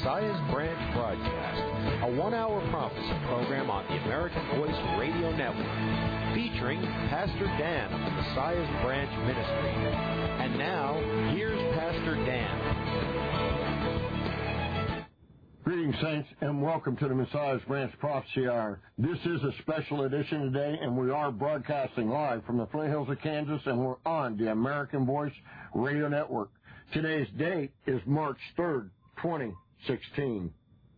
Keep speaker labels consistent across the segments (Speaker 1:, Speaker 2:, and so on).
Speaker 1: Messiah's Branch broadcast, a one-hour prophecy program on the American Voice Radio Network, featuring Pastor Dan of the Messiah's Branch Ministry. And now, here's Pastor Dan.
Speaker 2: Greetings, saints, and welcome to the Messiah's Branch Prophecy Hour. This is a special edition today, and we are broadcasting live from the Flint Hills of Kansas, and we're on the American Voice Radio Network. Today's date is March 3rd, 2016.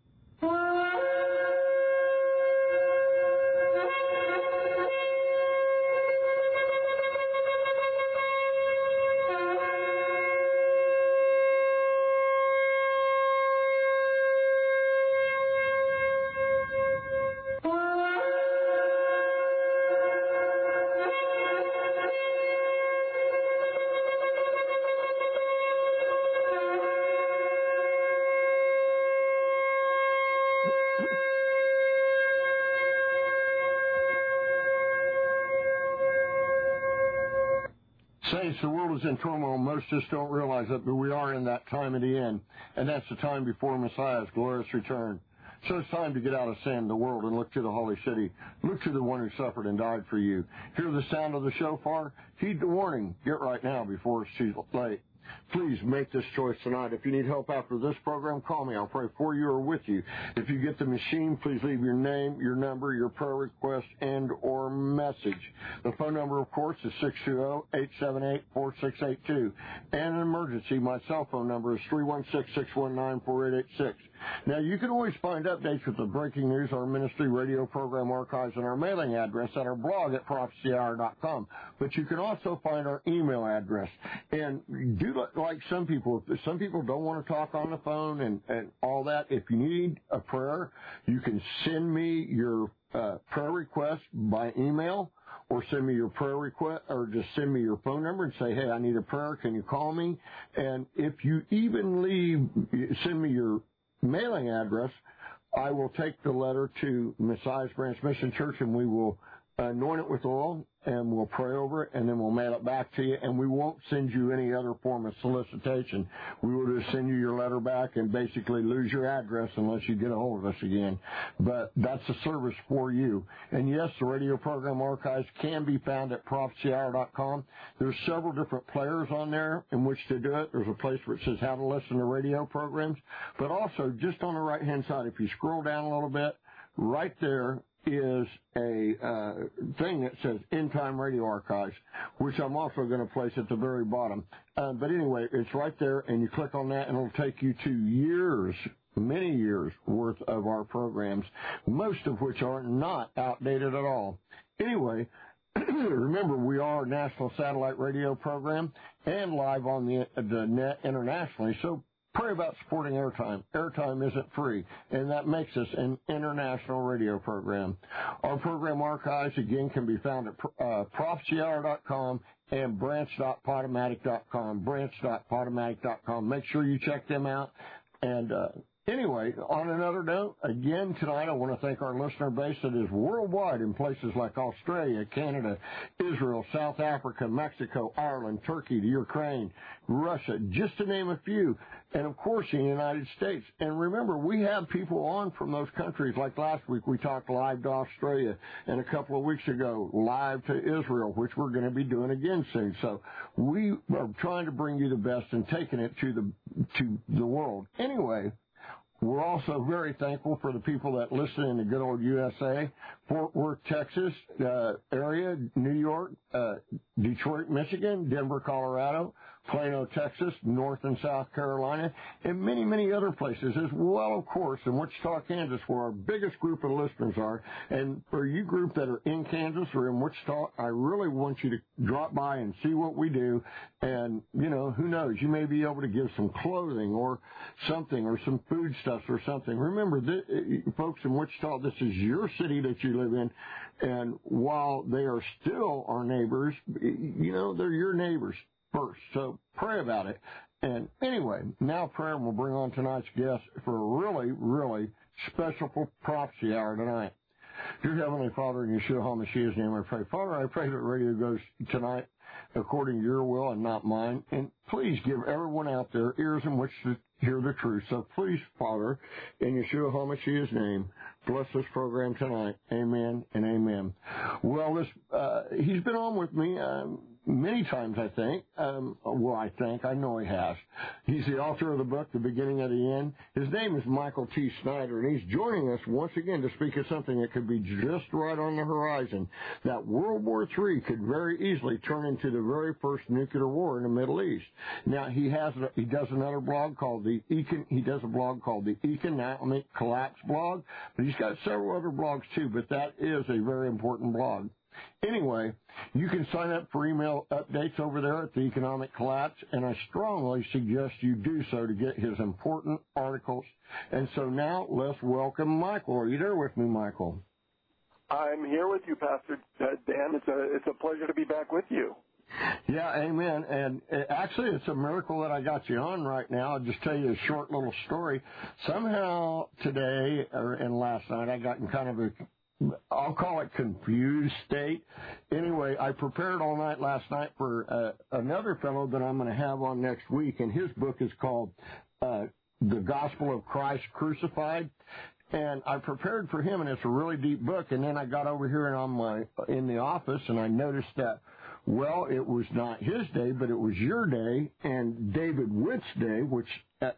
Speaker 2: Saints, the world is in turmoil. Most just don't realize it, but we are in that time of the end, and that's the time before Messiah's glorious return. So it's time to get out of sin, the world, and look to the holy city. Look to the one who suffered and died for you. Hear the sound of the shofar? Heed the warning. Get right now before it's too late. Please make this choice tonight. If you need help after this program, call me. I'll pray for you or with you. If you get the machine, please leave your name, your number, your prayer request, and or message. The phone number, of course, is 620-878-4682. And an emergency, my cell phone number is 316-619-4886. Now, you can always find updates with the breaking news, our ministry radio program archives, and our mailing address at our blog at prophecyhour.com. But you can also find our email address. And do like some people don't want to talk on the phone and all that. If you need a prayer, you can send me your prayer request by email, or send me your prayer request, or just send me your phone number and say, hey, I need a prayer. Can you call me? And if you even send me your mailing address, I will take the letter to Messiah's Branch Mission Church, and we will anoint it with oil, and we'll pray over it, and then we'll mail it back to you, and we won't send you any other form of solicitation. We will just send you your letter back and basically lose your address unless you get a hold of us again. But that's a service for you. And yes, the radio program archives can be found at prophecyhour.com. There's several different players on there in which to do it. There's a place where it says how to listen to radio programs. But also, just on the right-hand side, if you scroll down a little bit, right there is a thing that says End Time Radio Archives, which I'm also going to place at the very bottom. But anyway, it's right there, and you click on that, and it'll take you to many years worth of our programs, most of which are not outdated at all. Anyway, remember, we are a national satellite radio program and live on the net internationally, so pray about supporting airtime. Airtime isn't free, and that makes us an international radio program. Our program archives, again, can be found at prophecyhour.com and branch.podomatic.com, branch.podomatic.com. Make sure you check them out. And anyway, on another note, again, tonight I want to thank our listener base that is worldwide in places like Australia, Canada, Israel, South Africa, Mexico, Ireland, Turkey, the Ukraine, Russia, just to name a few, and of course the United States. And remember, we have people on from those countries. Like last week, we talked live to Australia, and a couple of weeks ago, live to Israel, which we're going to be doing again soon. So we are trying to bring you the best and taking it to the world. Anyway, we're also very thankful for the people that listen in the good old USA, Fort Worth, Texas area, New York, Detroit, Michigan, Denver, Colorado, Plano, Texas, North and South Carolina, and many, many other places as well, of course, in Wichita, Kansas, where our biggest group of listeners are. And for you group that are in Kansas or in Wichita, I really want you to drop by and see what we do. And, you know, who knows, you may be able to give some clothing or something or some foodstuffs or something. Remember, folks in Wichita, this is your city that you live in, and while they are still our neighbors, you know, they're your neighbors first. So pray about it. And anyway, now prayer, and we'll bring on tonight's guest for a really, really special prophecy hour tonight. Dear Heavenly Father, in Yeshua HaMashiach's name I pray. Father, I pray that radio goes tonight according to your will and not mine. And please give everyone out there ears in which to hear the truth. So please, Father, in Yeshua HaMashiach's name, bless this program tonight. Amen and amen. Well, he's been on with me many times, I think. I know he has. He's the author of the book, The Beginning of the End. His name is Michael T. Snyder, and he's joining us once again to speak of something that could be just right on the horizon, that World War III could very easily turn into the very first nuclear war in the Middle East. Now, he does another blog called the Economic Collapse blog, but he's got several other blogs too, but that is a very important blog. Anyway, you can sign up for email updates over there at the Economic Collapse, and I strongly suggest you do so to get his important articles. And so now let's welcome Michael. Are you there with me, Michael?
Speaker 3: I'm here with you, Pastor Dan. It's a pleasure to be back with you.
Speaker 2: Yeah, amen. And actually, it's a miracle that I got you on right now. I'll just tell you a short little story. Somehow today and last night, I got in kind of I'll call it confused state. Anyway, I prepared all night last night for another fellow that I'm going to have on next week, and his book is called The Gospel of Christ Crucified. And I prepared for him, and it's a really deep book. And then I got over here and in the office, and I noticed that, well, it was not his day, but it was your day and David Witt's day, which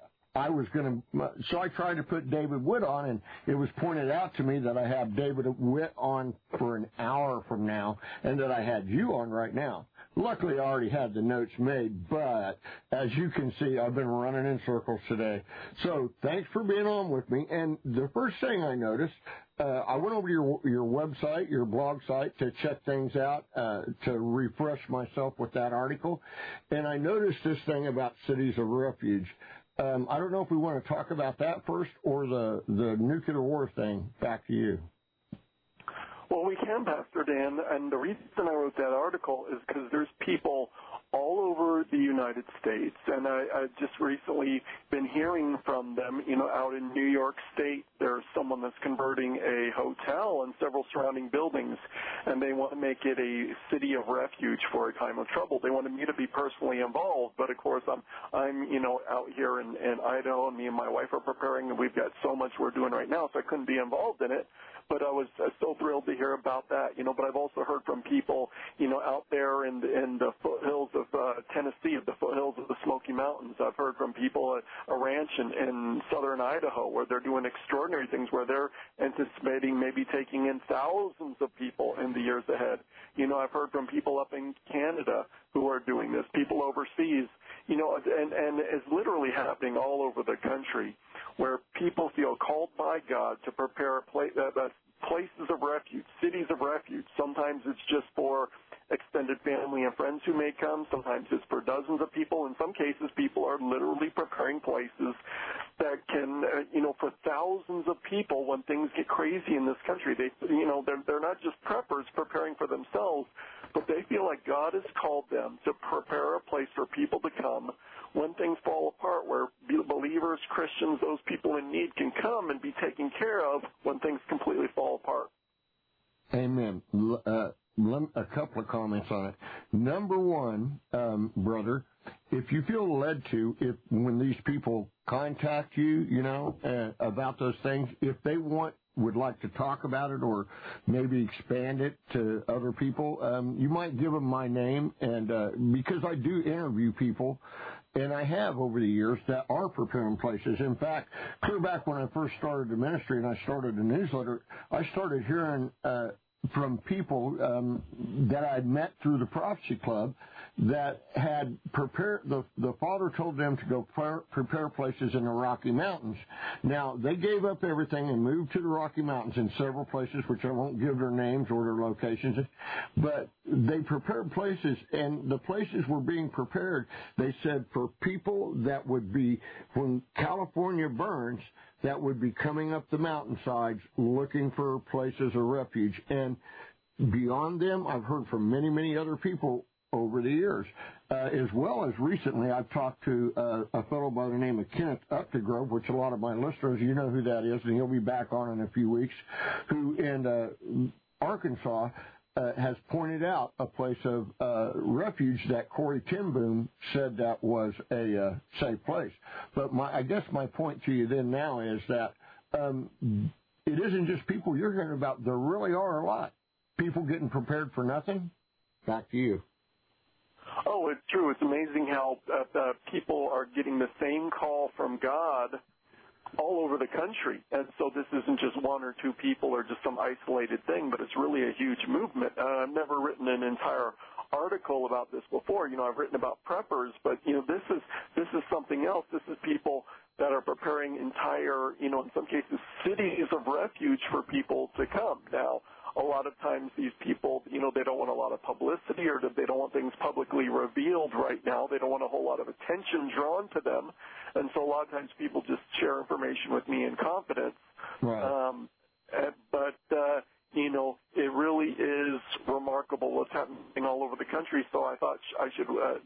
Speaker 2: so I tried to put David Witt on, and it was pointed out to me that I have David Witt on for an hour from now, and that I had you on right now. Luckily, I already had the notes made, but as you can see, I've been running in circles today. So thanks for being on with me. And the first thing I noticed, I went over to your website, your blog site, to check things out, to refresh myself with that article, and I noticed this thing about cities of refuge. I don't know if we want to talk about that first or the nuclear war thing. Back to you.
Speaker 3: Well, we can, Pastor Dan, and the reason I wrote that article is because there's people all over the United States, and I've just recently been hearing from them, out in New York State, there's someone that's converting a hotel and several surrounding buildings, and they want to make it a city of refuge for a time of trouble. They wanted me to be personally involved, but of course I'm out here in Idaho, and me and my wife are preparing, and we've got so much we're doing right now, so I couldn't be involved in it. But I was so thrilled to hear about that, But I've also heard from people, out there in the foothills of Tennessee, the foothills of the Smoky Mountains. I've heard from people at a ranch in southern Idaho where they're doing extraordinary things, where they're anticipating maybe taking in thousands of people in the years ahead. I've heard from people up in Canada who are doing this, people overseas, and it's literally happening all over the country, where people feel called by God to prepare places of refuge, cities of refuge. Sometimes it's just for extended family and friends who may come. Sometimes it's for dozens of people. In some cases, people are literally preparing places that can, for thousands of people when things get crazy in this country. They're not just preppers preparing for themselves, but they feel like God has called them to prepare a place for people to come when things fall apart, where believers, Christians, those people in need can come and be taken care of when things completely fall apart.
Speaker 2: Amen. A couple of comments on it. Number one, brother, if you feel led to, when these people contact you, about those things, if they would like to talk about it or maybe expand it to other people, you might give them my name, and because I do interview people, and I have over the years, that are preparing places. In fact, clear back when I first started the ministry and I started the newsletter, I started hearing from people that I'd met through the Prophecy Club that had prepared, the Father told them to go prepare places in the Rocky Mountains. Now, they gave up everything and moved to the Rocky Mountains in several places, which I won't give their names or their locations, but they prepared places, and the places were being prepared, they said, for people that would be, when California burns, that would be coming up the mountainsides looking for places of refuge. And beyond them, I've heard from many, many other people over the years. As well as recently, I've talked to a fellow by the name of Kenneth Updegrove, which a lot of my listeners, you know who that is, and he'll be back on in a few weeks, who in Arkansas has pointed out a place of refuge that Corey ten Boom said that was a safe place. But I guess my point to you then now is that it isn't just people you're hearing about. There really are a lot. People getting prepared for nothing. Back to you.
Speaker 3: Oh, it's true. It's amazing how people are getting the same call from God all over the country. And so this isn't just one or two people or just some isolated thing, but it's really a huge movement. I've never written an entire article about this before. I've written about preppers, but, this is something else. This is people that are preparing entire, in some cases, cities of refuge for people to come. Now, a lot of times these people, they don't want a lot of publicity, or they don't want things publicly revealed right now. They don't want a whole lot of attention drawn to them. And so a lot of times people just share information with me in confidence.
Speaker 2: Right.
Speaker 3: It really is remarkable what's happening all over the country. So I thought I should,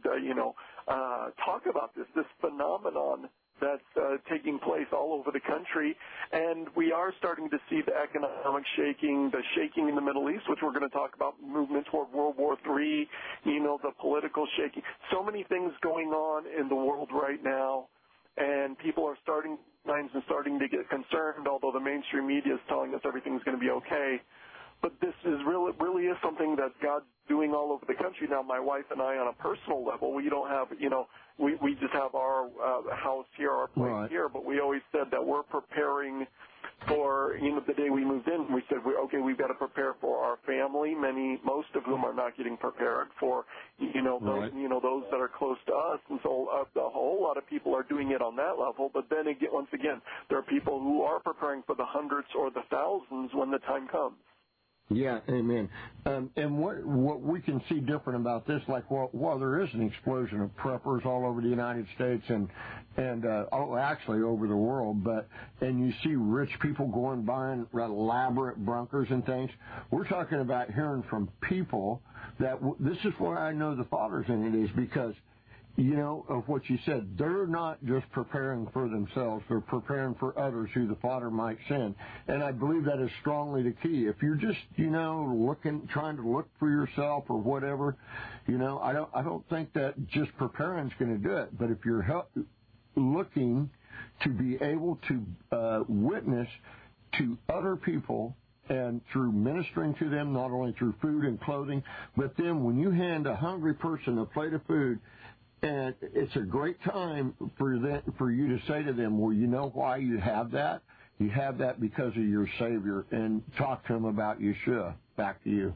Speaker 3: talk about this phenomenon that's taking place all over the country. And we are starting to see the economic shaking, the shaking in the Middle East, which we're going to talk about, movement toward World War III, the political shaking. So many things going on in the world right now, and people are starting to get concerned, although the mainstream media is telling us everything's going to be okay. But this is really is something that God's doing all over the country. Now, my wife and I, on a personal level, we don't have, we just have our house here, our place here, but we always said that we're preparing for, the day we moved in, we said, we've got to prepare for our family, most of whom are not getting prepared for, those that are close to us. And so a whole lot of people are doing it on that level. But then again, once again, there are people who are preparing for the hundreds or the thousands when the time comes.
Speaker 2: Yeah, amen. And what we can see different about this, like while there is an explosion of preppers all over the United States and actually over the world, and you see rich people going buying elaborate bunkers and things, we're talking about hearing from people that this is why I know the Father's in it, is because of what you said. They're not just preparing for themselves. They're preparing for others who the Father might send. And I believe that is strongly the key. If you're just, trying to look for yourself or whatever, I don't think that just preparing is going to do it. But if you're looking to be able to witness to other people, and through ministering to them, not only through food and clothing, but then when you hand a hungry person a plate of food, and it's a great time for you to say to them, well, you know why you have that? You have that because of your Savior, and talk to them about Yeshua. Back to you.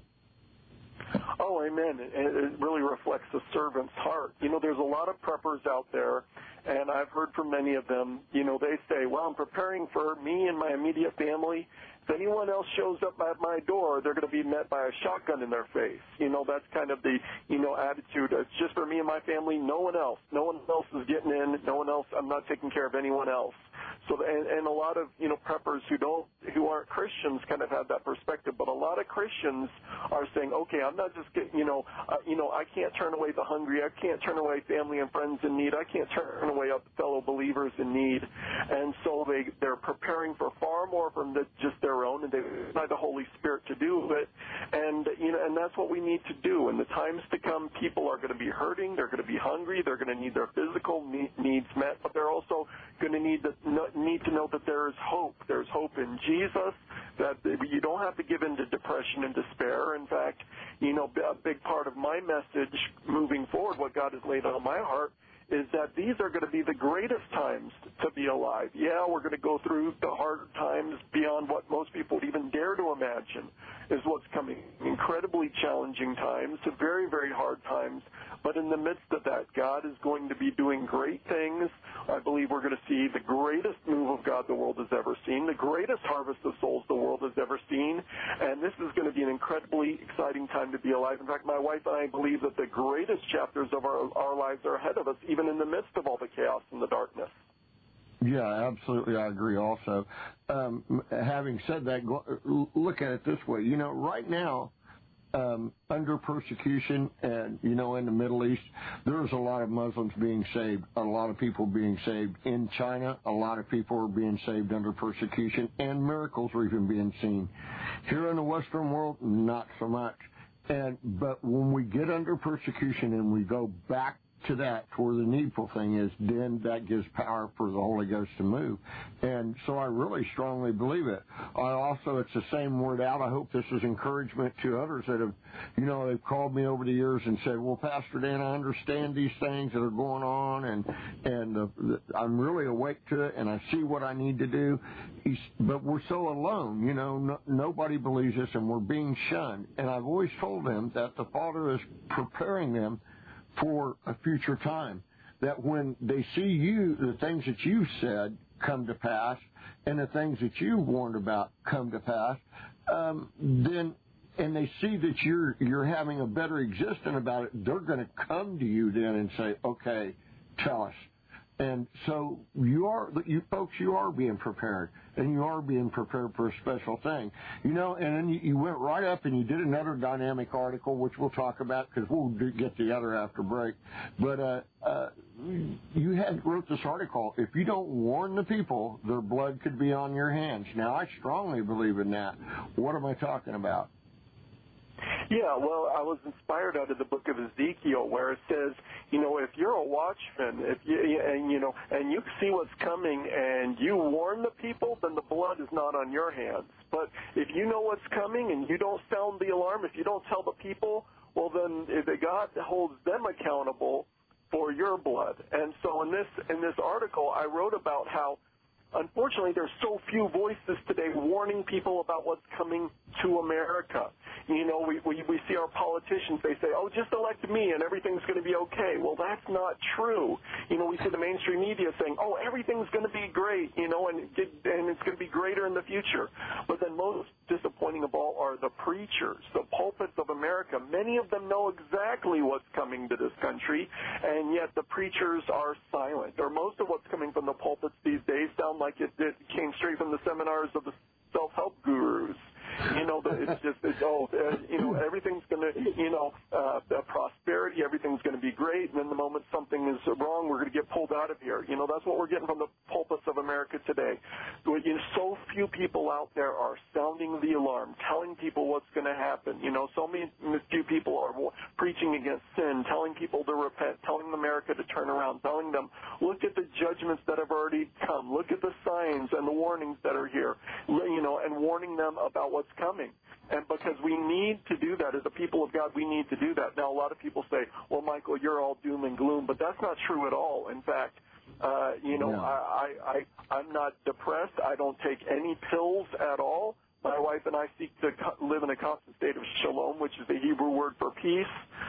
Speaker 3: Oh, amen. It really reflects the servant's heart. There's a lot of preppers out there, and I've heard from many of them, they say, well, I'm preparing for me and my immediate family. If anyone else shows up at my door, they're going to be met by a shotgun in their face. That's kind of the, attitude. It's just for me and my family, no one else. No one else is getting in. No one else. I'm not taking care of anyone else. So, and a lot of, preppers who aren't Christians kind of have that perspective. But a lot of Christians are saying, okay, I'm not just getting, I can't turn away the hungry. I can't turn away family and friends in need. I can't turn away fellow believers in need. And so they're preparing for far more from just their own, and they need the Holy Spirit to do it. And, and that's what we need to do. In the times to come, people are going to be hurting. They're going to be hungry. They're going to need their physical needs met, but they're also going to need to know that there is hope. There's hope in Jesus, that you don't have to give in to depression and despair. In fact, a big part of my message moving forward, what God has laid on my heart, is that these are going to be the greatest times to be alive. Yeah, we're going to go through the hard times beyond what most people would even dare to imagine is what's coming. Incredibly challenging times, very, very hard times. But in the midst of that, God is going to be doing great things. I believe we're going to see the greatest move of God the world has ever seen, the greatest harvest of souls the world has ever seen. And this is going to be an incredibly exciting time to be alive. In fact, my wife and I believe that the greatest chapters of our lives are ahead of us, even in the midst of all the chaos and the darkness.
Speaker 2: Yeah, absolutely. I agree also. Having said that, look at it this way. Right now, under persecution, and, you know, in the Middle East, there's a lot of Muslims being saved, a lot of people being saved. In China, a lot of people are being saved under persecution, and miracles are even being seen. Here in the Western world, not so much. But when we get under persecution and we go back to that, to where the needful thing is, then that gives power for the Holy Ghost to move. And so I really strongly believe it. It's the same word out. I hope this is encouragement to others that have, you know, they've called me over the years and said, well, Pastor Dan, I understand these things that are going on, and I'm really awake to it, and I see what I need to do. But we're so alone, you know, nobody believes us, and we're being shunned. And I've always told them that the Father is preparing them for a future time, that when they see you, the things that you've said come to pass, and the things that you've warned about come to pass, then, and they see that you're having a better existence about it, they're going to come to you then and say, okay, tell us. And so you folks are being prepared, and you are being prepared for a special thing. You know, and then you went right up and you did another dynamic article, which we'll talk about because we'll get the other after break. But you wrote this article, if you don't warn the people, their blood could be on your hands. Now, I strongly believe in that. What am I talking about?
Speaker 3: Yeah, well, I was inspired out of the book of Ezekiel, where it says, you know, if you're a watchman, and you see what's coming and you warn the people, then the blood is not on your hands. But if you know what's coming and you don't sound the alarm, if you don't tell the people, well, then God holds them accountable for your blood. And so in this article, I wrote about how, unfortunately, there's so few voices today warning people about what's coming to America. You know, we see our politicians, they say, oh, just elect me and everything's going to be okay. Well, that's not true. You know, we see the mainstream media saying, oh, everything's going to be great, you know, and it's going to be greater in the future. But then most disappointing of all are the preachers, the pulpits of America. Many of them know exactly what's coming to this country, and yet the preachers are silent. Or most of what's coming from the pulpits these days sound like it came straight from the seminars of the self-help gurus. You know, everything's going to, prosperity, everything's going to be great, and then the moment something is wrong, we're going to get pulled out of here. You know, that's what we're getting from the pulpits of America today. So few people out there are sounding the alarm, telling people what's going to happen. You know, so many few people are preaching against sin, telling people to repent, telling America to turn around, telling them, look at the judgments that have already come, look at the signs and the warnings that are here, you know, and warning them about what's coming. And because we need to do that, as a people of God, we need to do that. Now, a lot of people say, well, Michael, you're all doom and gloom, but that's not true at all. In fact, I'm not depressed. I don't take any pills at all. My wife and I seek to live in a constant state of shalom, which is the Hebrew word for peace.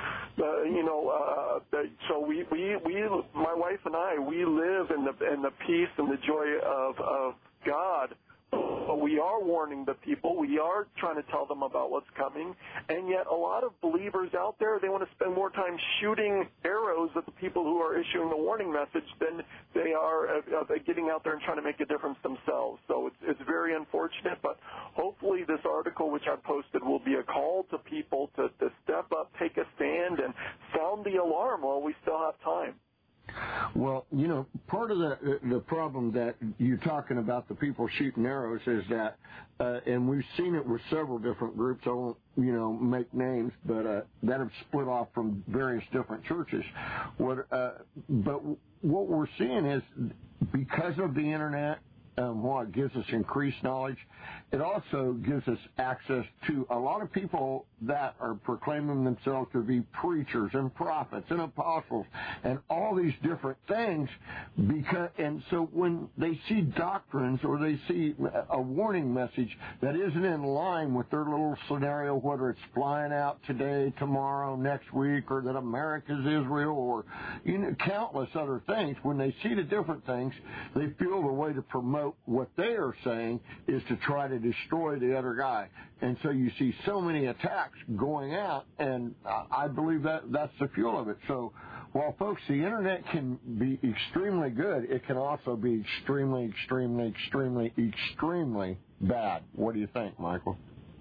Speaker 3: So my wife and I, we live in the peace and the joy of God. But we are warning the people. We are trying to tell them about what's coming. And yet a lot of believers out there, they want to spend more time shooting arrows at the people who are issuing the warning message than they are getting out there and trying to make a difference themselves. So it's very unfortunate. But hopefully this article, which I posted, will be a call to people to step up, take a stand, and sound the alarm while we still have time.
Speaker 2: Well, you know, part of the problem that you're talking about, the people shooting arrows, is that, and we've seen it with several different groups, I won't, you know, make names, but that have split off from various different churches. But what we're seeing is, because of the Internet, while it gives us increased knowledge, it also gives us access to a lot of people that are proclaiming themselves to be preachers and prophets and apostles and all these different things. And so when they see doctrines or they see a warning message that isn't in line with their little scenario, whether it's flying out today, tomorrow, next week, or that America's Israel, or countless other things, when they see the different things, they feel the way to promote what they are saying is to try to destroy the other guy. And so you see so many attacks going out, and I believe that's the fuel of it. So while, folks, the Internet can be extremely good, it can also be extremely, extremely, extremely, extremely bad. What do you think, Michael?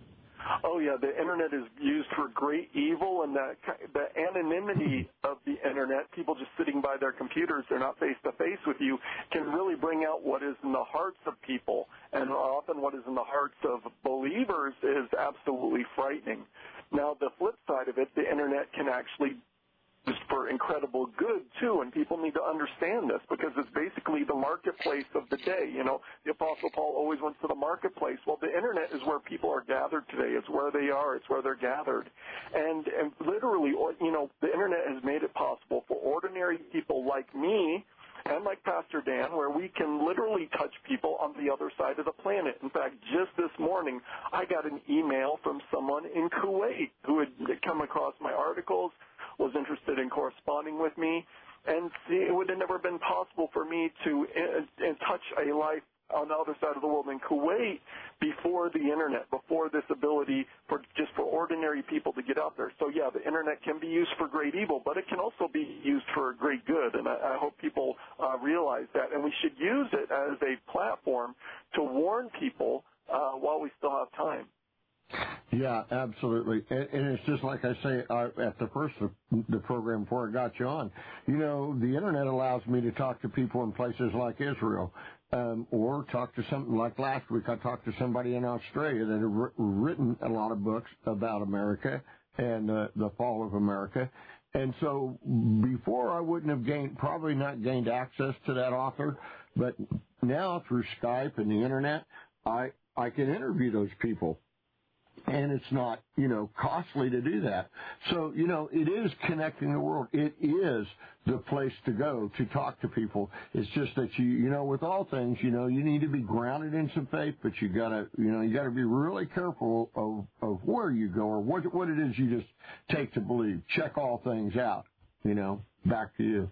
Speaker 3: Oh, yeah, the Internet is used for great evil, and the anonymity of the Internet, people just sitting by their computers, they're not face-to-face with you, can really bring out what is in the hearts of people. And often what is in the hearts of believers is absolutely frightening. Now, the flip side of it, the Internet can actually used for incredible good, too, and people need to understand this because it's basically the marketplace of the day. You know, the Apostle Paul always went to the marketplace. Well, the Internet is where people are gathered today. It's where they are. It's where they're gathered. And literally, you know, the Internet has made it possible for ordinary people like me and like Pastor Dan, where we can literally touch people on the other side of the planet. In fact, just this morning, I got an email from someone in Kuwait who had come across my articles, was interested in corresponding with me, and it would have never been possible for me to touch a life on the other side of the world in Kuwait before the Internet, before this ability for ordinary people to get out there. So, yeah, the Internet can be used for great evil, but it can also be used for great good, and I hope people realize that. And we should use it as a platform to warn people while we still have time.
Speaker 2: Yeah, absolutely. And it's just like I say at the first of the program before I got you on. You know, the Internet allows me to talk to people in places like Israel, or talk to something like last week I talked to somebody in Australia that had written a lot of books about America and the fall of America. And so before I wouldn't have probably not gained access to that author, but now through Skype and the Internet, I can interview those people. And it's not, you know, costly to do that. So, you know, it is connecting the world. It is the place to go to talk to people. It's just that you know, with all things, you know, you need to be grounded in some faith, but you gotta be really careful of where you go or what it is you just take to believe. Check all things out, you know. Back to you.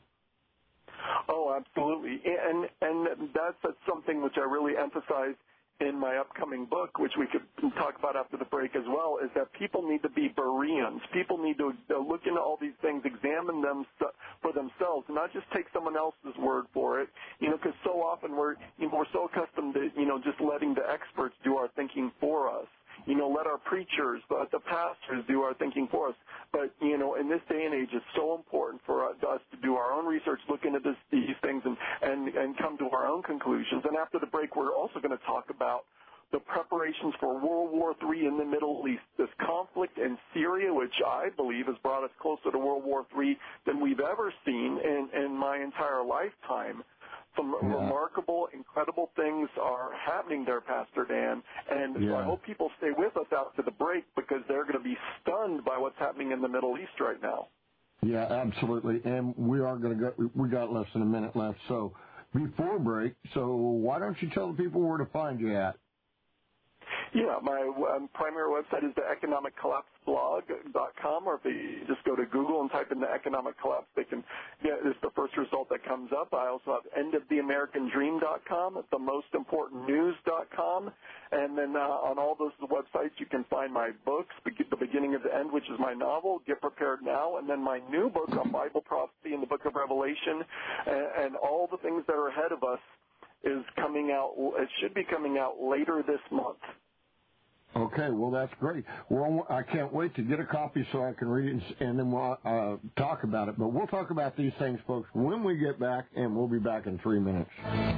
Speaker 3: Oh, absolutely. And that's something which I really emphasize in my upcoming book, which we could talk about after the break as well, is that people need to be Bereans. People need to look into all these things, examine them for themselves, and not just take someone else's word for it, you know, because so often we're so accustomed to, you know, just letting the experts do our thinking for us. You know, let our preachers, the pastors do our thinking for us. But, you know, in this day and age, it's so important for us to do our own research, look into these things, and come to our own conclusions. And after the break, we're also going to talk about the preparations for World War III in the Middle East, this conflict in Syria, which I believe has brought us closer to World War III than we've ever seen in my entire lifetime. Some remarkable, incredible things are happening there, Pastor Dan, and so I hope people stay with us after the break because they're going to be stunned by what's happening in the Middle East right now.
Speaker 2: Yeah, absolutely, and we are going to go. We got less than a minute left, so before break, so why don't you tell the people where to find you at?
Speaker 3: Yeah, my primary website is the economiccollapseblog.com, or if they just go to Google and type in the economic collapse, it's the first result that comes up. I also have endoftheamericandream.com, themostimportantnews.com, and then on all those websites you can find my books, The Beginning of the End, which is my novel, Get Prepared Now, and then my new book on Bible prophecy in the book of Revelation, and all the things that are ahead of us is coming out. It should be coming out later this month.
Speaker 2: Okay, well, that's great. I can't wait to get a copy so I can read it, and then we'll talk about it. But we'll talk about these things, folks, when we get back, and we'll be back in 3 minutes.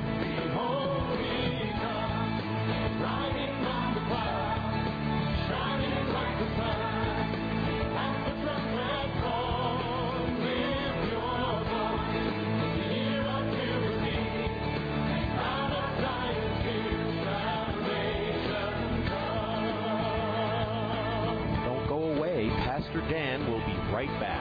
Speaker 1: Pastor Dan will be right back.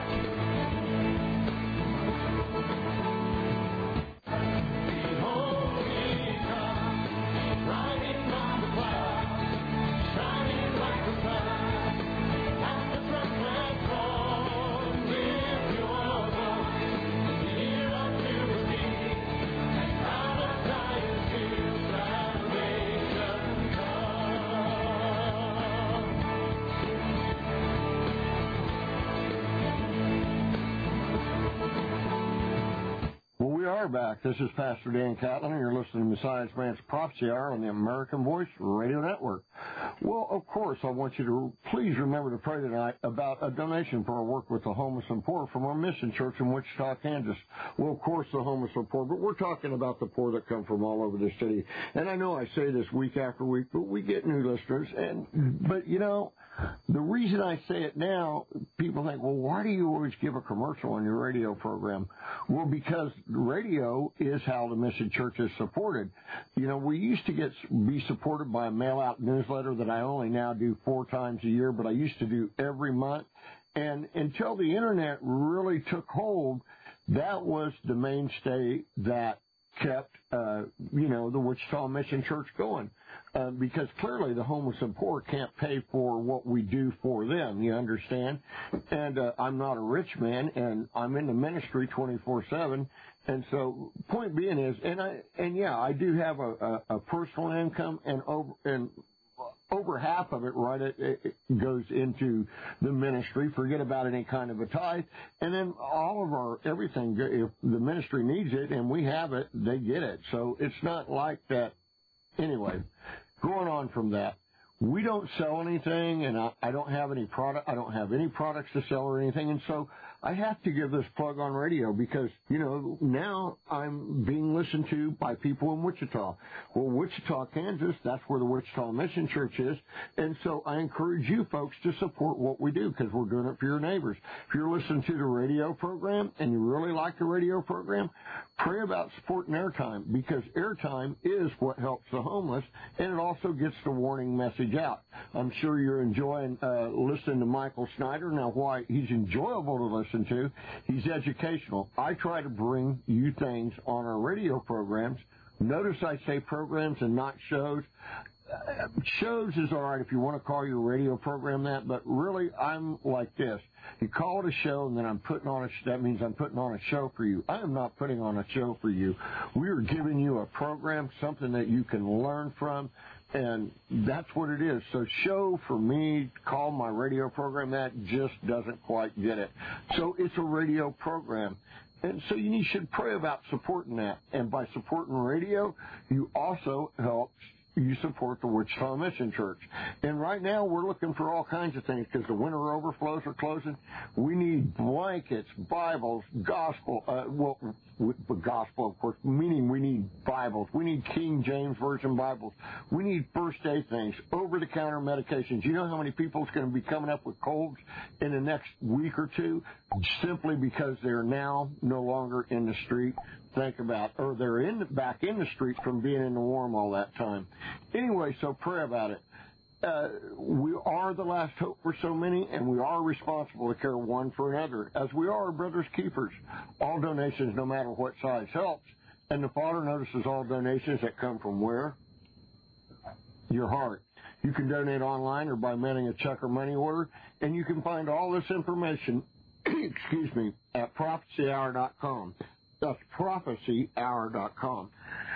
Speaker 2: back. This is Pastor Dan Catlin, and you're listening to Messiah's Branch Prophecy Hour on the American Voice Radio Network. Well, of course, I want you to please remember to pray tonight about a donation for our work with the homeless and poor from our mission church in Wichita, Kansas. Well, of course, the homeless are poor, but we're talking about the poor that come from all over the city. And I know I say this week after week, but we get new listeners. But, you know, the reason I say it now, people think, well, why do you always give a commercial on your radio program? Well, because radio is how the mission church is supported. You know, we used to be supported by a mail-out newsletter that I only now do 4 times a year, but I used to do every month. And until the Internet really took hold, that was the mainstay that kept, the Wichita Mission Church going. Because clearly the homeless and poor can't pay for what we do for them, you understand? And I'm not a rich man, and I'm in the ministry 24/7. And so, point being is, I do have a personal income, and over half of it, right, it goes into the ministry. Forget about any kind of a tithe. And then all of our everything, if the ministry needs it and we have it, they get it. So it's not like that. Anyway, going on from that, we don't sell anything, and I don't have any product. I don't have any products to sell or anything, and so I have to give this plug on radio because, you know, now I'm being listened to by people in Wichita. Well, Wichita, Kansas, that's where the Wichita Mission Church is, and so I encourage you folks to support what we do because we're doing it for your neighbors. If you're listening to the radio program and you really like the radio program, pray about supporting airtime because airtime is what helps the homeless, and it also gets the warning message out. I'm sure you're enjoying listening to Michael Snyder. Now, why he's enjoyable to listen to, he's educational. I try to bring you things on our radio programs. Notice I say programs and not shows. Shows is all right if you want to call your radio program that, but really I'm like this. You call it a show, and then that means I'm putting on a show for you. I am not putting on a show for you. We are giving you a program, something that you can learn from, and that's what it is. So show for me, call my radio program that, just doesn't quite get it. So it's a radio program. And so you should pray about supporting that. And by supporting radio, you also help you support the Wichita Mission Church. And right now we're looking for all kinds of things because the winter overflows are closing. We need blankets, Bibles, gospel, gospel, of course, meaning we need Bibles. We need King James Version Bibles. We need first aid things, over-the-counter medications. You know how many people is going to be coming up with colds in the next week or two simply because they're now no longer in the street? Think about, or they're back in the streets from being in the warm all that time. Anyway, so pray about it. We are the last hope for so many, and we are responsible to care one for another, as we are brothers keepers. All donations, no matter what size, helps. And the Father notices all donations that come from where? Your heart. You can donate online or by mailing a check or money order, and you can find all this information, at prophecyhour.com. That's prophecyhour.com.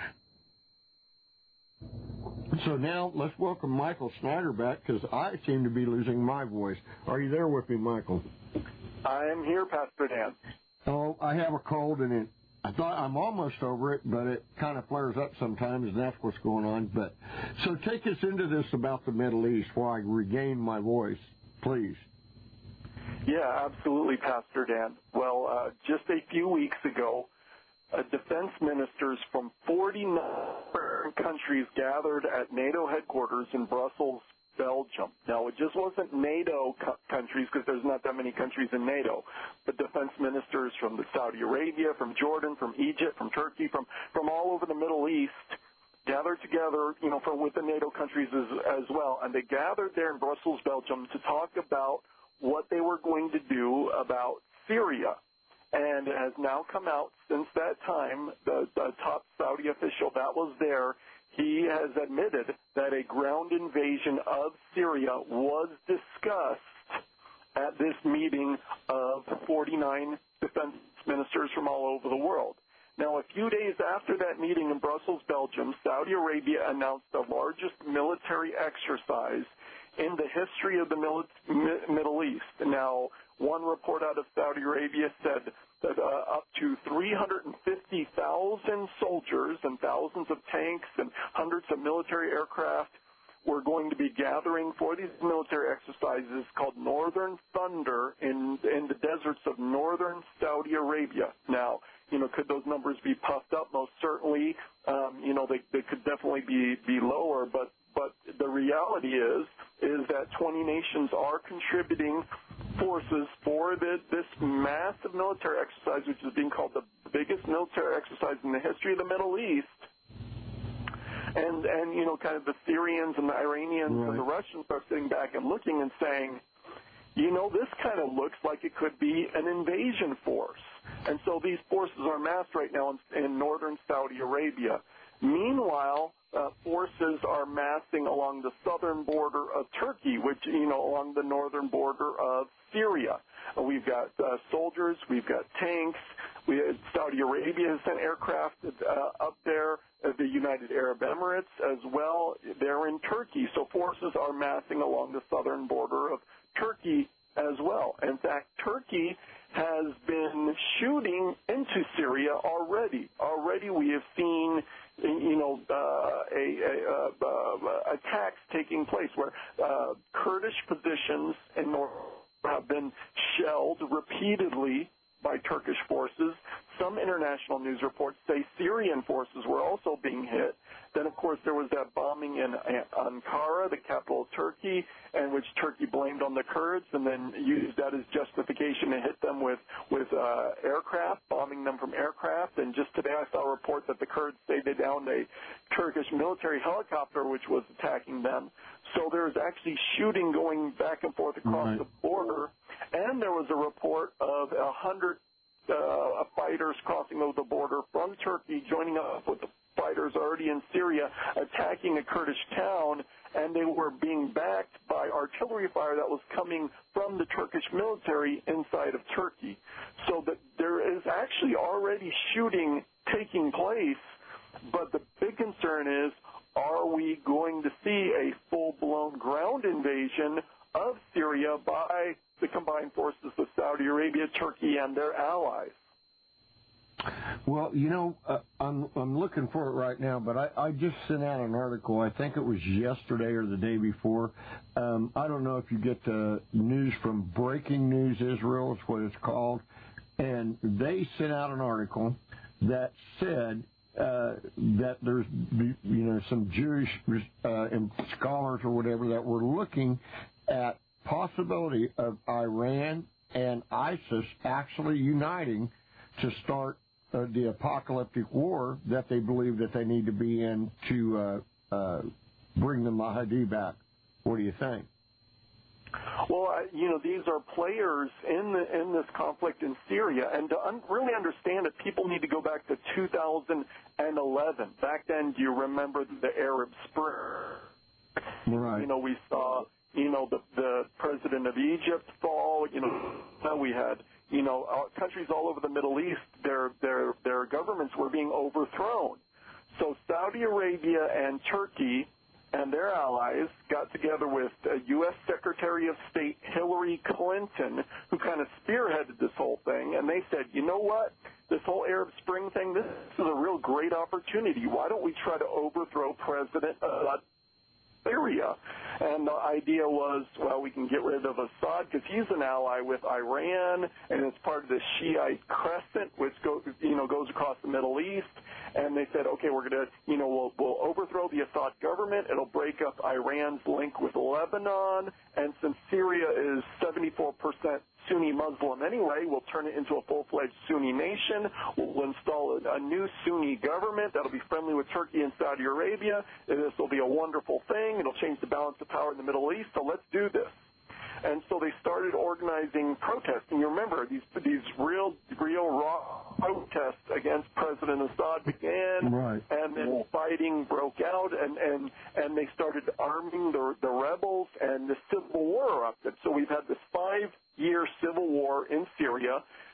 Speaker 2: So now let's welcome Michael Snyder back because I seem to be losing my voice. Are you there with me, Michael?
Speaker 3: I am here, Pastor Dan.
Speaker 2: Oh, I have a cold, and I thought I'm almost over it, but it kind of flares up sometimes, and that's what's going on. But so take us into this about the Middle East while I regain my voice, please.
Speaker 3: Yeah, absolutely, Pastor Dan. Well, just a few weeks ago, defense ministers from 49 countries gathered at NATO headquarters in Brussels, Belgium. Now, it just wasn't NATO countries because there's not that many countries in NATO, but defense ministers from Saudi Arabia, from Jordan, from Egypt, from Turkey, from all over the Middle East gathered together, with the NATO countries as well. And they gathered there in Brussels, Belgium to talk about what they were going to do about Syria. And it has now come out since that time, the top Saudi official that was there, he has admitted that a ground invasion of Syria was discussed at this meeting of 49 defense ministers from all over the world. Now, a few days after that meeting in Brussels, Belgium, Saudi Arabia announced the largest military exercise in the history of the Middle East. Now, one report out of Saudi Arabia said that up to 350,000 soldiers and thousands of tanks and hundreds of military aircraft were going to be gathering for these military exercises called Northern Thunder in the deserts of northern Saudi Arabia. Now, could those numbers be puffed up? Most certainly. They could definitely be lower, but the reality is that 20 nations are contributing forces for this massive military exercise, which is being called the biggest military exercise in the history of the Middle East. And kind of the Syrians and the Iranians and the Russians are sitting back and looking and saying, this kind of looks like it could be an invasion force. And so these forces are massed right now in northern Saudi Arabia. Meanwhile, forces are massing along the southern border of Turkey, which, along the northern border of Syria. We've got soldiers, we've got tanks. Saudi Arabia has sent aircraft up there, the United Arab Emirates as well. They're in Turkey, so forces are massing along the southern border of Turkey as well. In fact, Turkey has been shooting into Syria already. Already we have seen attacks taking place where Kurdish positions in North have been shelled repeatedly by Turkish forces. Some international news reports say Syrian forces were also being hit. Then, of course, there was that bombing in Ankara, the capital of Turkey, and which Turkey blamed on the Kurds and then used that as justification to hit them with aircraft, bombing them from aircraft. And just today I saw a report that the Kurds say they downed a Turkish military helicopter which was attacking them. So there's actually shooting going back and forth across the border. And there was a report of 100 fighters crossing over the border from Turkey, joining up with the fighters already in Syria, attacking a Kurdish town, and they were being backed by artillery fire that was coming from the Turkish military inside of Turkey. So that there is actually already shooting taking place, but the big concern is, are we going to see a full-blown ground invasion of Syria by the combined forces of Saudi Arabia, Turkey, and their allies?
Speaker 2: Well, I'm looking for it right now, but I just sent out an article. I think it was yesterday or the day before. I don't know if you get the news from Breaking News Israel, is what it's called, and they sent out an article that said that there's some Jewish scholars or whatever that were looking at possibility of Iran and ISIS actually uniting to start the apocalyptic war that they believe that they need to be in to bring the Mahdi back. What do you think?
Speaker 3: Well, these are players in this conflict in Syria, and to really understand it, people need to go back to 2011. Back then, do you remember the Arab Spring?
Speaker 2: Right.
Speaker 3: We saw, the president of Egypt fall. We had, countries all over the Middle East, their governments were being overthrown. So Saudi Arabia and Turkey and their allies got together with U.S. Secretary of State Hillary Clinton, who kind of spearheaded this whole thing, and they said, you know what? This whole Arab Spring thing, this is a real great opportunity. Why don't we try to overthrow President Syria? And the idea was, well, we can get rid of Assad because he's an ally with Iran, and it's part of the Shiite Crescent, which goes across the Middle East. And they said, okay, we're going to, we'll overthrow the Assad government. It'll break up Iran's link with Lebanon. And since Syria is 74% Sunni Muslim anyway, we'll turn it into a full-fledged Sunni nation. We'll install a new Sunni government that'll be friendly with Turkey and Saudi Arabia. And this will be a wonderful thing. It'll change the balance of power in the Middle East. So let's do this. And so they started organizing protests. And you remember, these real raw protests against President Assad began,
Speaker 2: right.
Speaker 3: And then fighting broke out, and they started arming the rebels, and the civil war erupted. So we've had this 5-year civil war in Syria.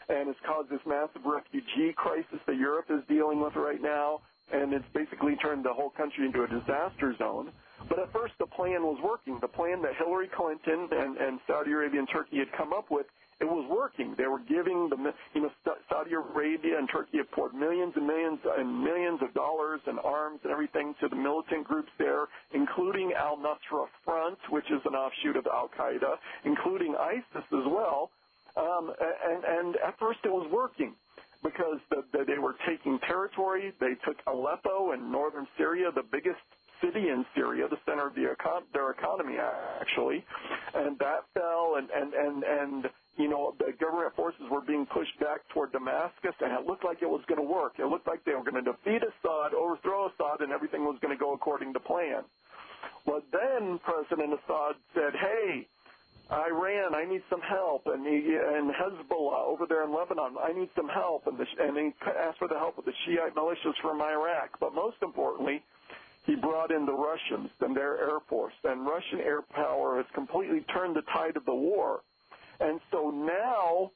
Speaker 3: and it's caused this massive refugee crisis that Europe is dealing with right now, and it's basically turned the whole country into a disaster zone. But at first the plan was working. The plan that Hillary Clinton and Saudi Arabia and Turkey had come up with, it was working. They were giving Saudi Arabia and Turkey have poured millions and millions and millions of dollars and arms and everything to the militant groups there, including Al-Nusra Front, which is an offshoot of Al-Qaeda, including ISIS as well. And at first it was working because they were taking territory. They took Aleppo in northern Syria, the biggest city in Syria, the center of their economy, actually, and that fell, and the government forces were being pushed back toward Damascus, and it looked like it was going to work. It looked like they were going to defeat Assad, overthrow Assad, and everything was going to go according to plan. Well, then President Assad said, hey, Iran, I need some help, and Hezbollah over there in Lebanon, I need some help, and he asked for the help of the Shiite militias from Iraq. But most importantly, he brought in the Russians and their air force, and Russian air power has completely turned the tide of the war. And so now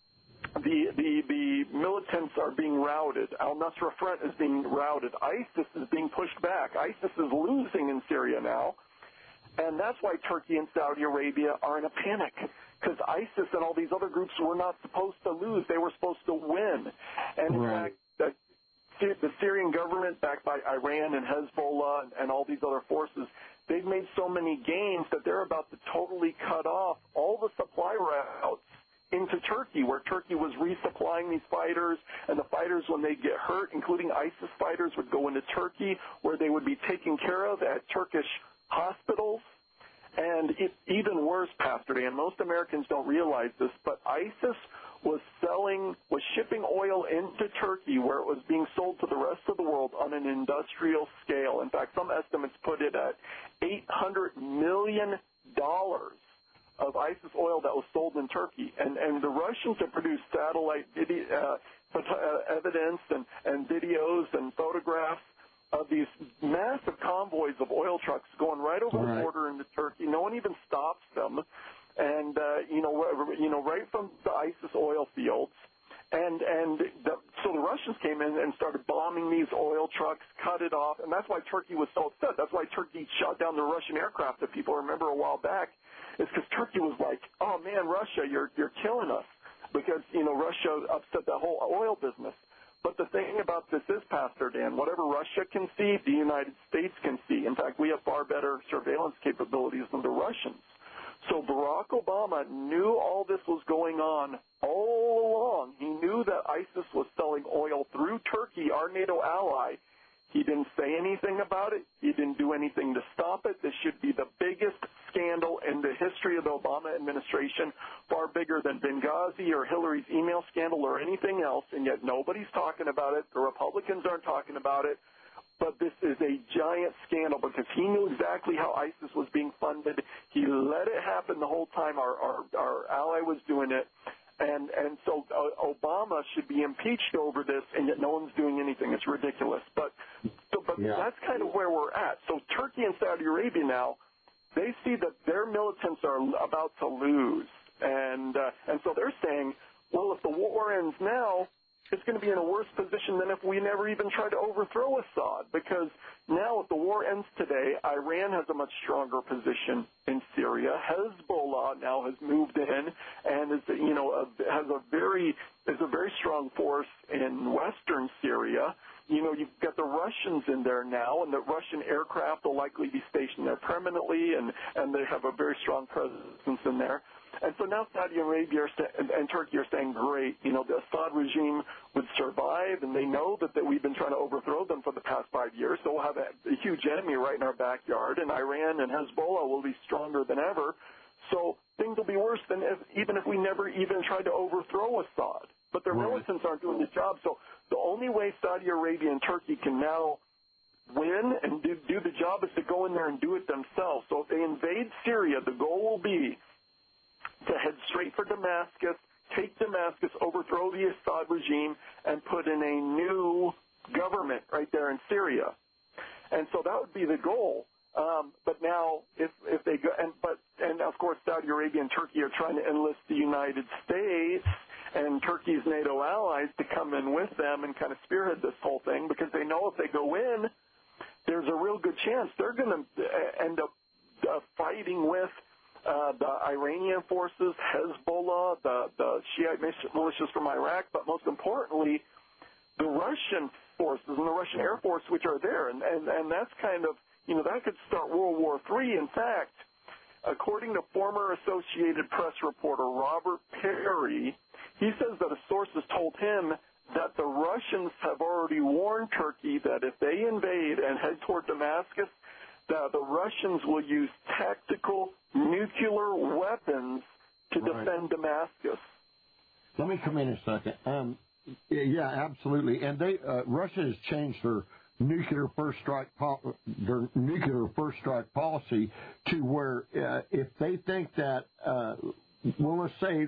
Speaker 3: the militants are being routed. Al-Nusra Front is being routed. ISIS is being pushed back. ISIS is losing in Syria now. And that's why Turkey and Saudi Arabia are in a panic, because ISIS and all these other groups were not supposed to lose. They were supposed to win. And in fact, the Syrian government, backed by Iran and Hezbollah and all these other forces, they've made so many gains that they're about to totally cut off all the supply routes into Turkey, where Turkey was resupplying these fighters, and the fighters, when they get hurt, including ISIS fighters, would go into Turkey, where they would be taken care of at Turkish hospitals. And it's even worse, Pastor Dan. Most Americans don't realize this, but ISIS was shipping oil into Turkey, where it was being sold to the rest of the world on an industrial scale. In fact, some estimates put it at $800 million of ISIS oil that was sold in Turkey. And the Russians have produced satellite evidence and videos and photographs of these massive convoys of oil trucks going right over the border into Turkey. No one even stops them. And, right from the ISIS oil fields. So the Russians came in and started bombing these oil trucks, cut it off, and that's why Turkey was so upset. That's why Turkey shot down the Russian aircraft that people remember a while back. It's because Turkey was like, oh, man, Russia, you're killing us, because, Russia upset the whole oil business. But the thing about this is, Pastor Dan, whatever Russia can see, the United States can see. In fact, we have far better surveillance capabilities than the Russians. So Barack Obama knew all this was going on all along. He knew that ISIS was selling oil through Turkey, our NATO ally. He didn't say anything about it. He didn't do anything to stop it. This should be the biggest scandal in the history of the Obama administration, far bigger than Benghazi or Hillary's email scandal or anything else, and yet nobody's talking about it. The Republicans aren't talking about it. But this is a giant scandal because he knew exactly how ISIS was being funded. He let it happen the whole time our ally was doing it. And so Obama should be impeached over this, and yet no one's doing anything. It's ridiculous. But that's kind of where we're at. So Turkey and Saudi Arabia now, they see that their militants are about to lose. And so they're saying, well, if the war ends now, it's going to be in a worse position than if we never even tried to overthrow Assad, because now if the war ends today, Iran has a much stronger position in Syria. Hezbollah now has moved in and is a very strong force in western Syria. You've got the Russians in there now, and the Russian aircraft will likely be stationed there permanently, and they have a very strong presence in there. And so now Saudi Arabia and Turkey are saying, great, the Assad regime would survive, and they know that we've been trying to overthrow them for the past 5 years, so we'll have a huge enemy right in our backyard, and Iran and Hezbollah will be stronger than ever. So things will be worse than even if we never even tried to overthrow Assad. But their militants aren't doing the job. So the only way Saudi Arabia and Turkey can now win and do the job is to go in there and do it themselves. So if they invade Syria, the goal will be to head straight for Damascus, take Damascus, overthrow the Assad regime, and put in a new government right there in Syria. And so that would be the goal. But now, if they go, and of course Saudi Arabia and Turkey are trying to enlist the United States and Turkey's NATO allies to come in with them and kind of spearhead this whole thing, because they know if they go in, there's a real good chance they're going to end up fighting with the Iranian forces, Hezbollah, the Shiite militias from Iraq, but most importantly, the Russian forces and the Russian Air Force, which are there. And that's kind of, that could start World War III. In fact, according to former Associated Press reporter Robert Perry, he says that a source has told him that the Russians have already warned Turkey that if they invade and head toward Damascus, that the Russians will use tactical nuclear weapons to defend Damascus.
Speaker 2: Let me come in a second. Yeah, absolutely. And Russia has changed their nuclear first strike policy to where if they think that let's say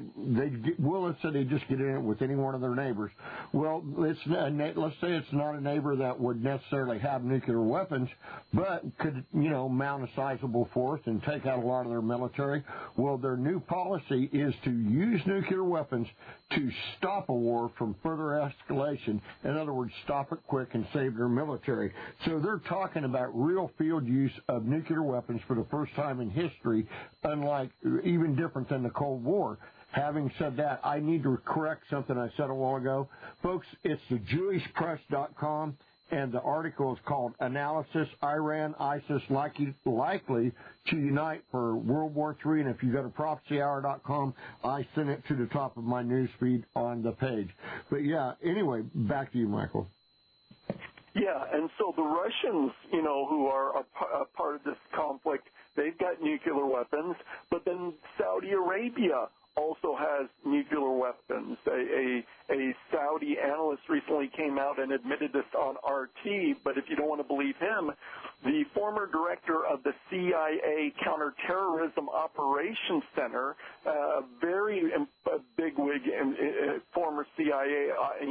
Speaker 2: they just get in it with any one of their neighbors. Well, let's say it's not a neighbor that would necessarily have nuclear weapons, but could, mount a sizable force and take out a lot of their military. Well, their new policy is to use nuclear weapons to stop a war from further escalation. In other words, stop it quick and save their military. So they're talking about real field use of nuclear weapons for the first time in history, unlike even different than the Cold War. Having said that, I need to correct something I said a while ago. Folks, it's thejewishpress.com, and the article is called Analysis, Iran, ISIS likely to unite for World War III. And if you go to prophecyhour.com, I sent it to the top of my news feed on the page. But, yeah, anyway, back to you, Michael.
Speaker 3: Yeah, and so the Russians, who are a part of this conflict, they've got nuclear weapons, but then Saudi Arabia also has nuclear weapons. A Saudi analyst recently came out and admitted this on RT, but if you don't want to believe him, the former director of the CIA Counterterrorism Operations Center, very bigwig former CIA,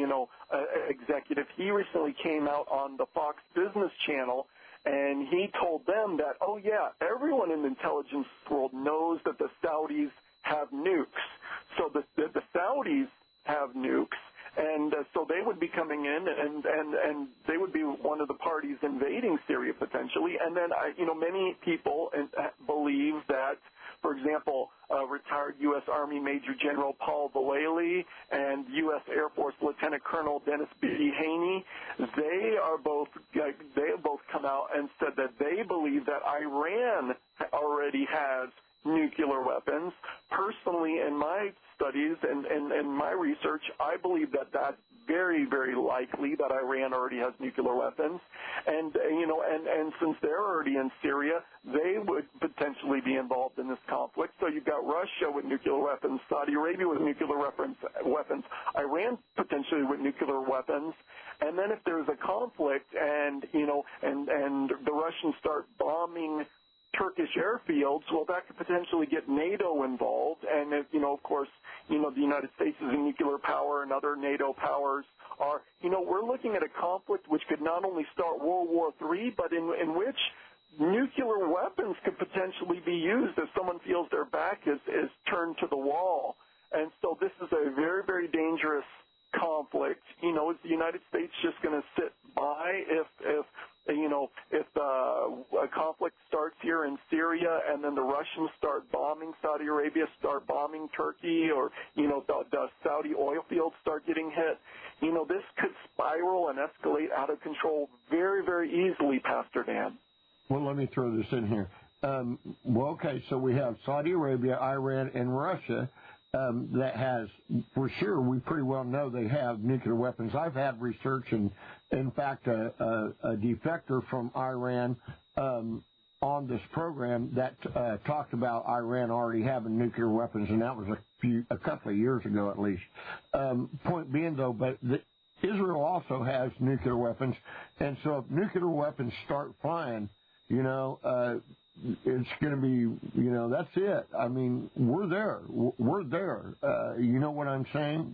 Speaker 3: executive, he recently came out on the Fox Business Channel, and he told them that, oh yeah, everyone in the intelligence world knows that the Saudis have nukes. So the Saudis have nukes, and so they would be coming in, and they would be one of the parties invading Syria potentially. And then, many people believe that, for example, retired U.S. Army Major General Paul Vallely and U.S. Air Force Lieutenant Colonel Dennis B. Haney, they have both come out and said that they believe that Iran already has nuclear weapons. Personally, in my studies and my research, I believe that that's very, very likely that Iran already has nuclear weapons. And, and since they're already in Syria, they would potentially be involved in this conflict. So you've got Russia with nuclear weapons, Saudi Arabia with nuclear weapons, Iran potentially with nuclear weapons. And then if there's a conflict and the Russians start bombing Turkish airfields, well, that could potentially get NATO involved. And, of course, the United States is a nuclear power and other NATO powers are, we're looking at a conflict which could not only start World War III, but in which nuclear weapons could potentially be used if someone feels their back is turned to the wall. And so this is a very, very dangerous conflict. Is the United States just going to sit by if a conflict starts here in Syria and then the Russians start bombing Saudi Arabia, start bombing Turkey, or, the Saudi oil fields start getting hit? This could spiral and escalate out of control very, very easily, Pastor Dan.
Speaker 2: Well, let me throw this in here. Okay, so we have Saudi Arabia, Iran, and Russia that has, for sure, we pretty well know they have nuclear weapons. I've had research, and in fact, a defector from Iran on this program that talked about Iran already having nuclear weapons, and that was a couple of years ago at least. Point being, though, but Israel also has nuclear weapons, and so if nuclear weapons start flying, it's going to be, that's it. I mean, we're there. We're there. You know what I'm saying?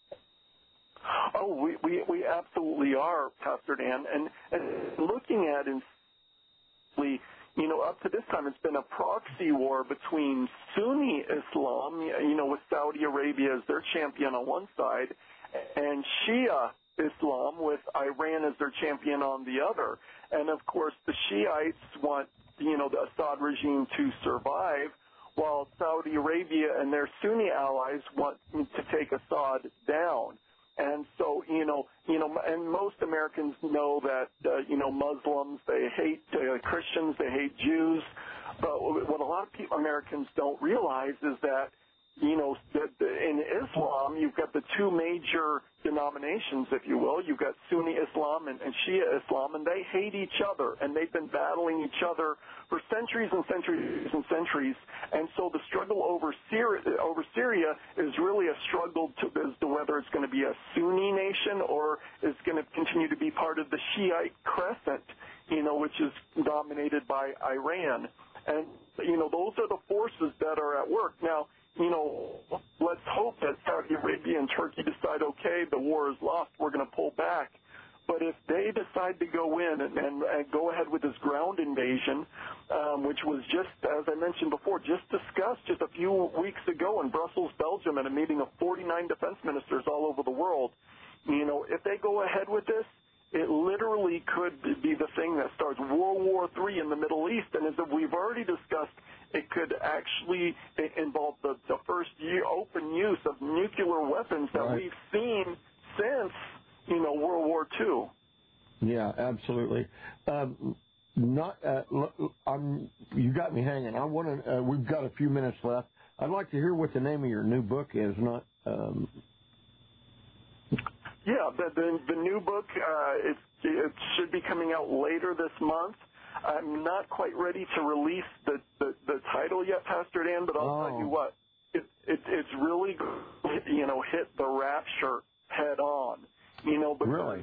Speaker 3: Oh, we absolutely are, Pastor Dan. And looking at, up to this time, it's been a proxy war between Sunni Islam, with Saudi Arabia as their champion on one side, and Shia Islam with Iran as their champion on the other. And, of course, the Shiites want, the Assad regime to survive, while Saudi Arabia and their Sunni allies want to take Assad down. And so, and most Americans know that, Muslims, they hate Christians, they hate Jews. But what a lot of Americans don't realize is that, in Islam, you've got the two major denominations, if you will. You've got Sunni Islam and Shia Islam, and they hate each other, and they've been battling each other for centuries and centuries and centuries. And so the struggle over Syria is really a struggle as to whether it's going to be a Sunni nation or is going to continue to be part of the Shiite crescent, which is dominated by Iran. And, those are the forces that are at work. Now, let's hope that Saudi Arabia and Turkey decide, okay, the war is lost, we're going to pull back. But if they decide to go in and go ahead with this ground invasion, which was just, as I mentioned before, just discussed just a few weeks ago in Brussels, Belgium, at a meeting of 49 defense ministers all over the world, if they go ahead with this, it literally could be the thing that starts World War III in the Middle East. And as we've already discussed, it could actually involve the first open use of nuclear weapons that we've seen since, World War II.
Speaker 2: Yeah, absolutely. You got me hanging. I want to. We've got a few minutes left. I'd like to hear what the name of your new book is.
Speaker 3: Yeah, the new book. It should be coming out later this month. I'm not quite ready to release the title yet, Pastor Dan, but I'll tell you what, it's really, hit the rapture head on, because
Speaker 2: really?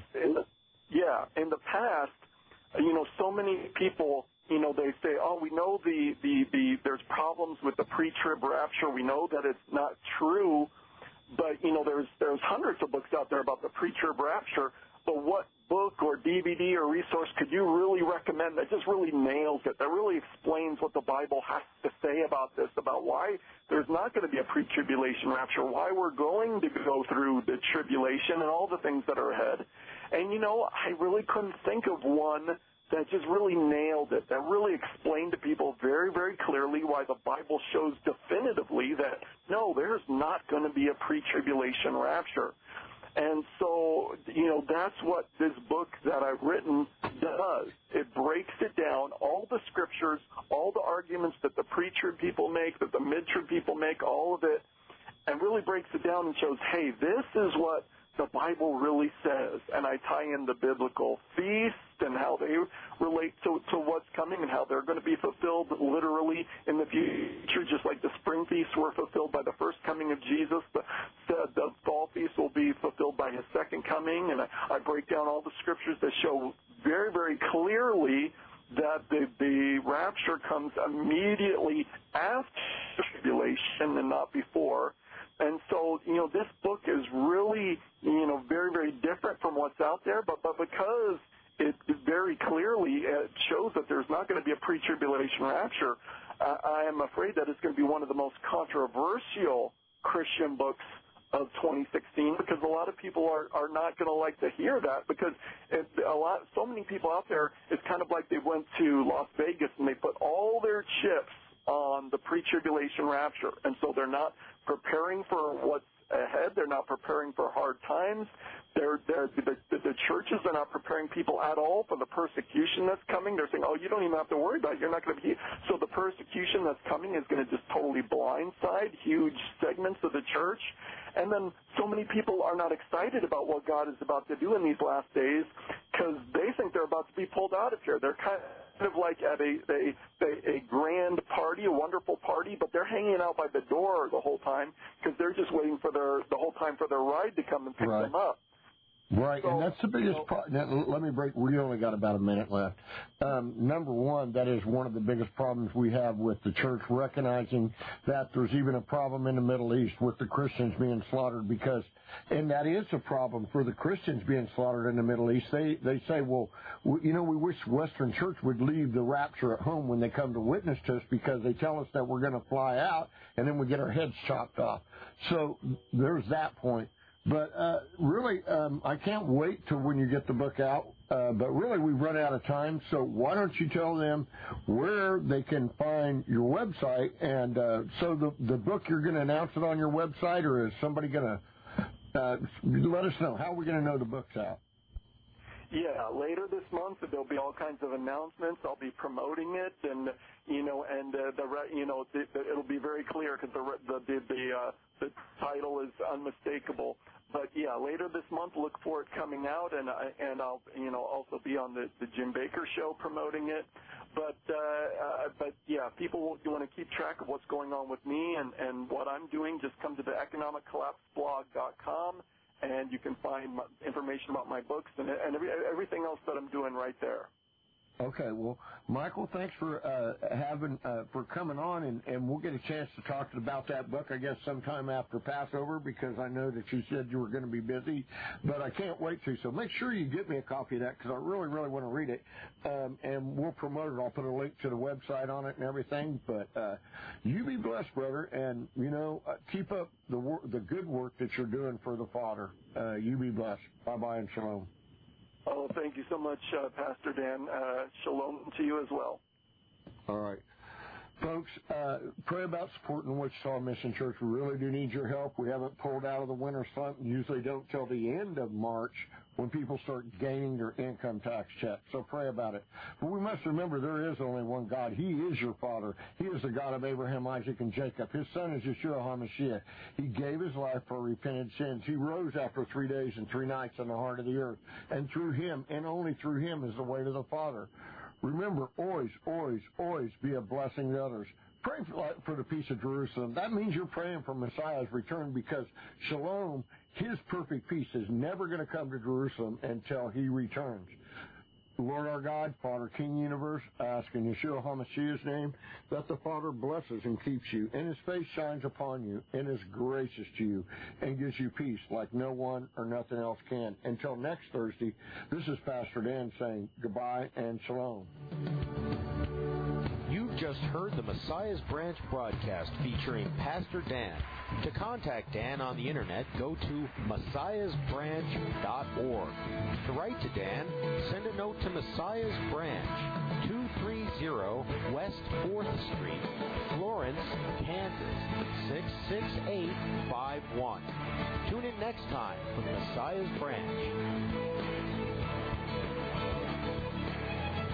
Speaker 3: In the past, so many people, they say, oh, we know there's problems with the pre-trib rapture. We know that it's not true, but, there's hundreds of books out there about the pre-trib rapture, but what book or DVD or resource could you really recommend that just really nails it, that really explains what the Bible has to say about this, about why there's not going to be a pre-tribulation rapture, why we're going to go through the tribulation and all the things that are ahead? And, I really couldn't think of one that just really nailed it, that really explained to people very, very clearly why the Bible shows definitively that, no, there's not going to be a pre-tribulation rapture. And so, that's what this book that I've written does. It breaks it down, all the scriptures, all the arguments that the pre-trib people make, that the mid-trib people make, all of it, and really breaks it down and shows, hey, this is what the Bible really says. And I tie in the biblical feasts and how they relate to what's coming and how they're going to be fulfilled literally in the future, just like the spring feasts were fulfilled by the first coming of Jesus. The fall feast will be fulfilled by his second coming. And I break down all the scriptures that show very, very clearly that the rapture comes immediately after tribulation and not before. And so, this book is really, very, very different from what's out there, but because it very clearly shows that there's not going to be a pre-tribulation rapture, I am afraid that it's going to be one of the most controversial Christian books of 2016, because a lot of people are not going to like to hear that, because so many people out there, it's kind of like they went to Las Vegas and they put all their chips on the pre-tribulation rapture, and so they're not preparing for what's ahead. They're not preparing for hard times. The churches are not preparing people at all for the persecution that's coming. They're saying, oh, you don't even have to worry about it. You're not going to be. So the persecution that's coming is going to just totally blindside huge segments of the church. And then so many people are not excited about what God is about to do in these last days because they think they're about to be pulled out of here. They're kind of like at a grand party, a wonderful party, but they're hanging out by the door the whole time because they're just waiting for the whole time for their ride to come and pick them up.
Speaker 2: Right, and that's the biggest problem. Let me break. We only got about a minute left. Number one, that is one of the biggest problems we have with the church, recognizing that there's even a problem in the Middle East with the Christians being slaughtered because, and that is a problem for the Christians being slaughtered in the Middle East. They say, well, we wish Western church would leave the rapture at home when they come to witness to us because they tell us that we're going to fly out and then we get our heads chopped off. So there's that point. But really, I can't wait till when you get the book out. But really, we've run out of time. So why don't you tell them where they can find your website? And so the book, you're going to announce it on your website, or is somebody going to let us know? How are we going to know the book's out?
Speaker 3: Yeah, later this month there'll be all kinds of announcements. I'll be promoting it, and it'll be very clear because the title is unmistakable. But yeah, later this month, look for it coming out, and I'll also be on the Jim Bakker Show promoting it. But yeah, people want to keep track of what's going on with me and what I'm doing. Just come to the economiccollapseblog.com. And you can find information about my books and everything else that I'm doing right there.
Speaker 2: Okay, well, Michael, thanks for for coming on, and we'll get a chance to talk about that book, I guess, sometime after Passover, because I know that you said you were going to be busy, but I can't wait to. So make sure you get me a copy of that, because I really, really want to read it, and we'll promote it. I'll put a link to the website on it and everything. But you be blessed, brother, and keep up the good work that you're doing for the Father. You be blessed. Bye-bye and shalom.
Speaker 3: Oh, thank you so much, Pastor Dan. Shalom to you as well.
Speaker 2: All right. Folks, pray about supporting the Wichita Mission Church. We really do need your help. We haven't pulled out of the winter slump and usually don't till the end of March when people start gaining their income tax check. So pray about it. But we must remember there is only one God. He is your Father. He is the God of Abraham, Isaac, and Jacob. His Son is Yeshua HaMashiach. He gave his life for repented sins. He rose after 3 days and 3 nights in the heart of the earth. And through him, and only through him, is the way to the Father. Remember, always, always, always be a blessing to others. Pray for the peace of Jerusalem. That means you're praying for Messiah's return, because shalom, his perfect peace, is never going to come to Jerusalem until he returns. Lord our God, Father, King Universe, I ask in Yeshua HaMashiach's name that the Father blesses and keeps you, and his face shines upon you, and is gracious to you, and gives you peace like no one or nothing else can. Until next Thursday, this is Pastor Dan saying goodbye and shalom.
Speaker 1: You've just heard the Messiah's Branch broadcast featuring Pastor Dan. To contact Dan on the internet, go to messiahsbranch.org. To write to Dan, send a note to Messiah's Branch, 230 West 4th Street, Florence, Kansas, 66851. Tune in next time for Messiah's Branch.